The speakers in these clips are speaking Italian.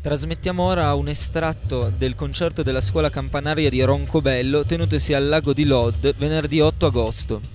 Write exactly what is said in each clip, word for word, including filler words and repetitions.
Trasmettiamo ora un estratto del concerto della scuola campanaria di Roncobello tenutosi al lago di Lod venerdì otto agosto.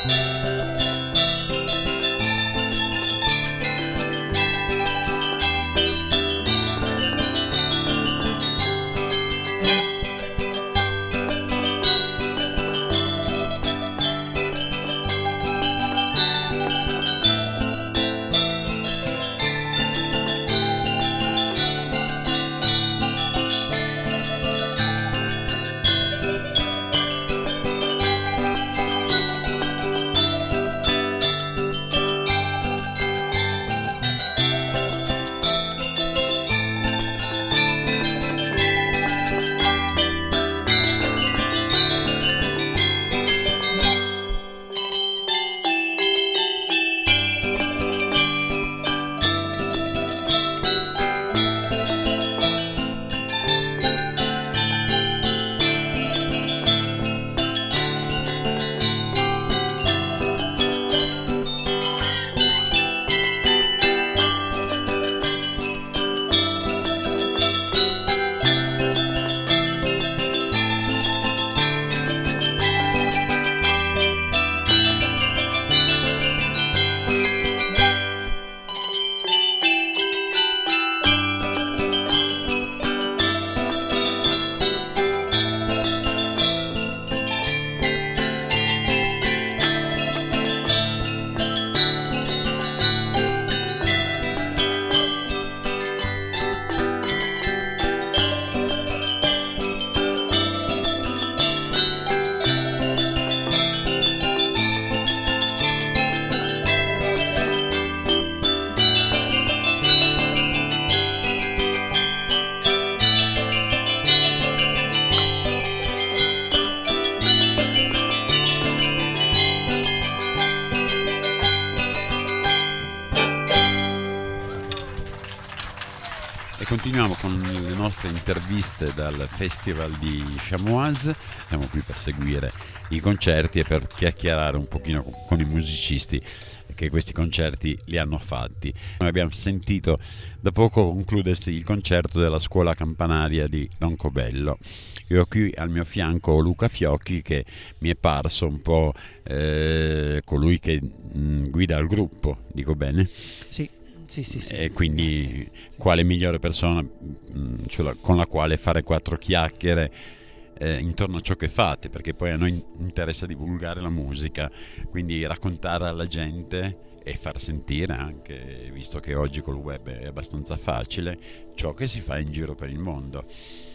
Continuiamo con le nostre interviste dal Festival di Chamoise. Siamo qui per seguire i concerti e per chiacchierare un pochino con i musicisti che questi concerti li hanno fatti. Noi abbiamo sentito da poco concludersi il concerto della scuola campanaria di Roncobello. Io ho qui al mio fianco Luca Fiocchi, che mi è parso un po' eh, colui che mh, guida il gruppo, dico bene? Sì. Sì, sì, sì. E quindi sì. Quale migliore persona mh, cioè, con la quale fare quattro chiacchiere eh, intorno a ciò che fate, perché poi a noi interessa divulgare la musica, quindi raccontare alla gente e far sentire anche, visto che oggi col web è abbastanza facile, ciò che si fa in giro per il mondo.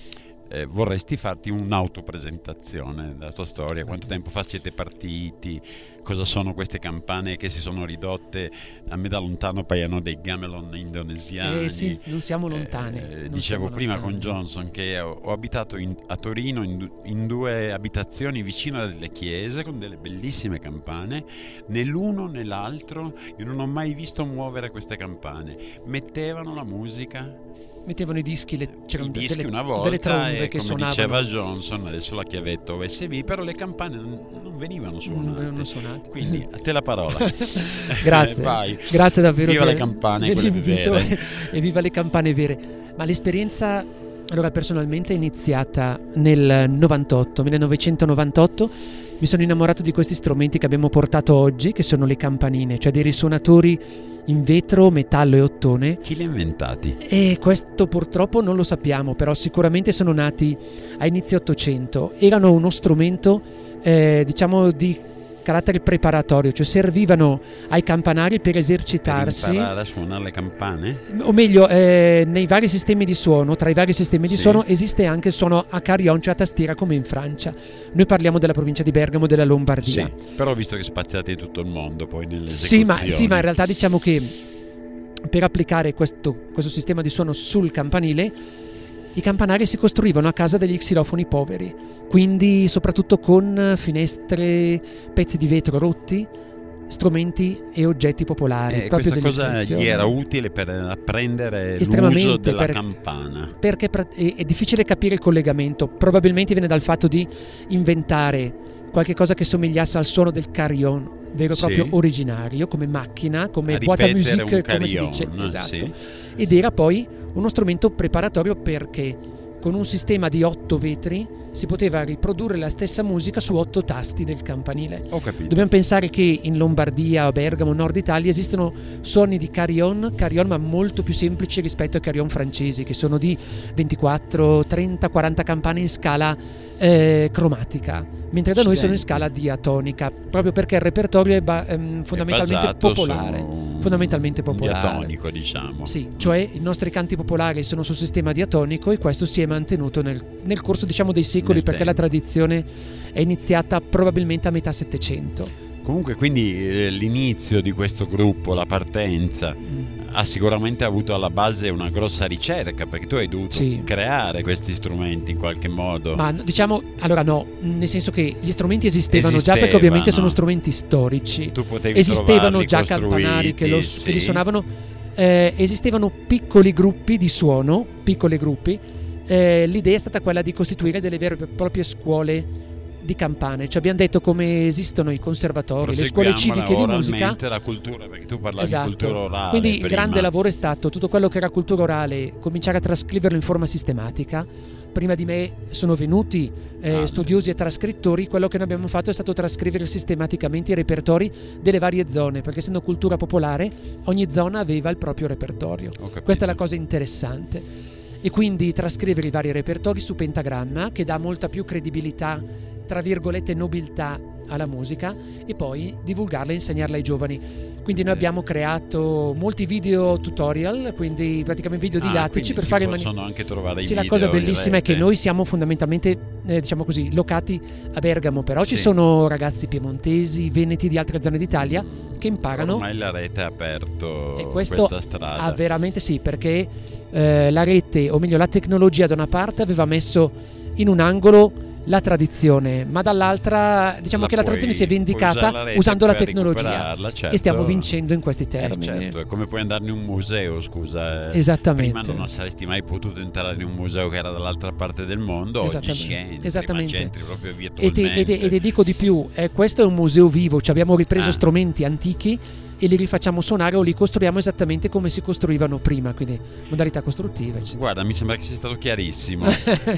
Eh, vorresti farti un'autopresentazione della tua storia? Quanto tempo fa siete partiti? Cosa sono queste campane che si sono ridotte? A me da lontano paiono dei gamelan indonesiani. Eh sì, non siamo lontani. Eh, non dicevo siamo prima lontani. con Johnson che ho, ho abitato in, a Torino in, in due abitazioni vicino a delle chiese con delle bellissime campane. Né l'uno né l'altro io non ho mai visto muovere queste campane. Mettevano la musica. Mettevano i dischi, le, c'erano I dischi delle, una volta, delle trombe e che come suonavano. diceva Johnson, adesso la chiavetta U S B, però le campane non, non venivano suonate. Non, non suonate. Quindi a te la parola. Grazie, Vai. Grazie davvero. Viva per, le campane, per l'invito vere. E viva le campane vere. Ma l'esperienza, allora, personalmente è iniziata nel novantotto, millenovecentonovantotto. Mi sono innamorato di questi strumenti che abbiamo portato oggi, che sono le campanine, cioè dei risuonatori in vetro, metallo e ottone. Chi li ha inventati? E questo purtroppo non lo sappiamo, però sicuramente sono nati a inizio Ottocento. Erano uno strumento, eh, diciamo, di carattere preparatorio, cioè servivano ai campanari per esercitarsi. Per imparare a suonare le campane? O meglio, eh, nei vari sistemi di suono, tra i vari sistemi di Sì. suono esiste anche il suono a carillon, cioè a tastiera, come in Francia. Noi parliamo della provincia di Bergamo, della Lombardia. Sì, però ho visto che spaziate in tutto il mondo poi nelle Sì, ma, esecuzioni. sì, ma in realtà diciamo che per applicare questo, questo sistema di suono sul campanile, i campanari si costruivano a casa degli xilofoni poveri, quindi soprattutto con finestre, pezzi di vetro rotti, strumenti e oggetti popolari. Eh, proprio questa cosa dell'invenzione. gli era utile per apprendere Estremamente, l'uso della per- campana. Perché pra- è, è difficile capire il collegamento, probabilmente viene dal fatto di inventare qualche cosa che somigliasse al suono del carillon vero e Sì. proprio originario, come macchina, come A boîte à ripetere musique, un come si carillon, dice, esatto. sì. Ed era poi uno strumento preparatorio perché con un sistema di otto vetri si poteva riprodurre la stessa musica su otto tasti del campanile. Ho capito. Dobbiamo pensare che in Lombardia, Bergamo, Nord Italia esistono suoni di carillon, carillon ma molto più semplici rispetto ai carillon francesi, che sono di ventiquattro, trenta, quaranta campane in scala eh, cromatica, mentre da noi sono in scala diatonica, proprio perché il repertorio è ba- ehm, fondamentalmente è popolare. Un... Fondamentalmente popolare. Diatonico, diciamo. Sì, cioè i nostri canti popolari sono sul sistema diatonico e questo si è mantenuto nel, nel corso, diciamo, dei secoli, Nel perché tempo. la tradizione è iniziata probabilmente a metà Settecento. Comunque, quindi eh, l'inizio di questo gruppo, la partenza, Mm. ha sicuramente avuto alla base una grossa ricerca, perché tu hai dovuto Sì. creare questi strumenti in qualche modo. Ma diciamo, allora no, nel senso che gli strumenti esistevano, già Esistevano. perché ovviamente sono strumenti storici. Tu potevi Esistevano trovarli già campanari che, lo, costruiti, che li sì. suonavano, eh, esistevano piccoli gruppi di suono, piccoli gruppi. Eh, l'idea è stata quella di costituire delle vere e proprie scuole di campane, cioè abbiamo detto come esistono i conservatori, le scuole Proseguiamola civiche di musica. oralmente, la cultura, perché tu parlavi Esatto. di cultura orale. Quindi il prima. grande lavoro è stato tutto quello che era cultura orale, cominciare a trascriverlo in forma sistematica. Prima di me sono venuti eh, Ah, studiosi e trascrittori, quello che noi abbiamo fatto è stato trascrivere sistematicamente i repertori delle varie zone, perché essendo cultura popolare ogni zona aveva il proprio repertorio. Ho capito. Questa è la cosa interessante. E quindi trascrivere i vari repertori su pentagramma, che dà molta più credibilità, tra virgolette nobiltà, alla musica, e poi divulgarla e insegnarla ai giovani. Quindi noi abbiamo creato molti video tutorial, quindi praticamente video Ah, didattici quindi per si fare in possono maniera... anche trovare i Sì, la video cosa in bellissima è che rete. noi siamo fondamentalmente, eh, diciamo così, locati a Bergamo, però ci Sì. sono ragazzi piemontesi, veneti di altre zone d'Italia che imparano. Ormai la rete ha aperto E questo questa strada. Ah, veramente sì, perché eh, la rete, o meglio la tecnologia da una parte aveva messo in un angolo la tradizione, ma dall'altra diciamo La che la puoi- tradizione si è puoi vendicata usare la rete usando la per tecnologia, recuperarla, certo. e stiamo vincendo in questi Eh, termini. certo, è come puoi andare in un museo, scusa. eh. Esattamente. Prima non saresti mai potuto entrare in un museo che era dall'altra parte del mondo, oggi Esattamente. ci entri, Esattamente. ma ci entri proprio E te, virtualmente. e te- e te dico di più, eh, questo è un museo vivo, cioè abbiamo ripreso Ah. strumenti antichi e li rifacciamo suonare o li costruiamo esattamente come si costruivano prima, quindi modalità costruttive, eccetera. Guarda, mi sembra che sia stato chiarissimo.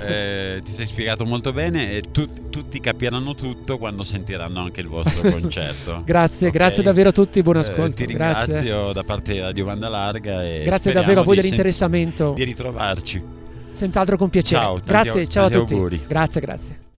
Eh, ti sei spiegato molto bene e tu- tutti capiranno tutto quando sentiranno anche il vostro concerto. Grazie, Ok? grazie davvero a tutti, buon Eh, ascolto. ti grazie. ringrazio da parte di Radio Banda Larga e Grazie speriamo davvero a voi di sen- dell'interessamento. di ritrovarci. Senz'altro con piacere. Ciao, tanti grazie, au- ciao a tanti tutti. auguri. Grazie, grazie.